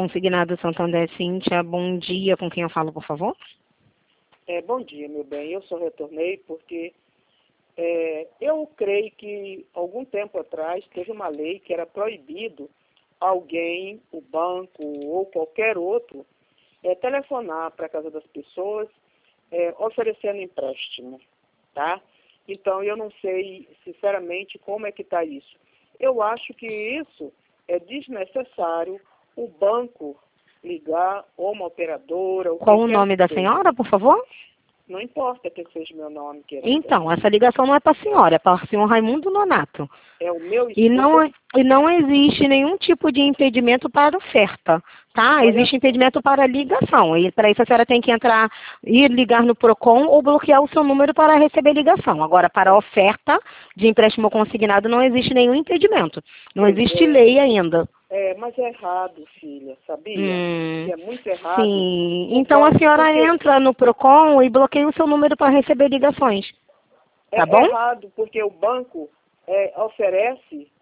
Consignado Santander, Cíntia, bom dia. Com quem eu falo, por favor? Bom dia, meu bem. Eu só retornei porque eu creio que algum tempo atrás teve uma lei que era proibido alguém, o banco ou qualquer outro, telefonar para a casa das pessoas oferecendo empréstimo, tá? Então, eu não sei, sinceramente, como é que está isso. Eu acho que isso é desnecessário o banco ligar ou uma operadora. Ou Qual o quem quer nome que da seja. senhora, por favor? Não importa que seja meu nome, querida. Então, essa ligação não é para a senhora, é para o senhor Raimundo Nonato. É o meu E esposo. não existe nenhum tipo de impedimento para oferta, tá? Olha Existe só. impedimento para ligação. E para isso a senhora tem que entrar e ligar no PROCON ou bloquear o seu número para receber ligação. Agora, para oferta de empréstimo consignado não existe nenhum impedimento. Não Pois existe é. lei ainda. Mas é errado, filha, sabia? Que é muito errado. Sim. O Então a banco, senhora porque entra no PROCON e bloqueia o seu número para receber ligações. Tá é bom? errado, porque o banco oferece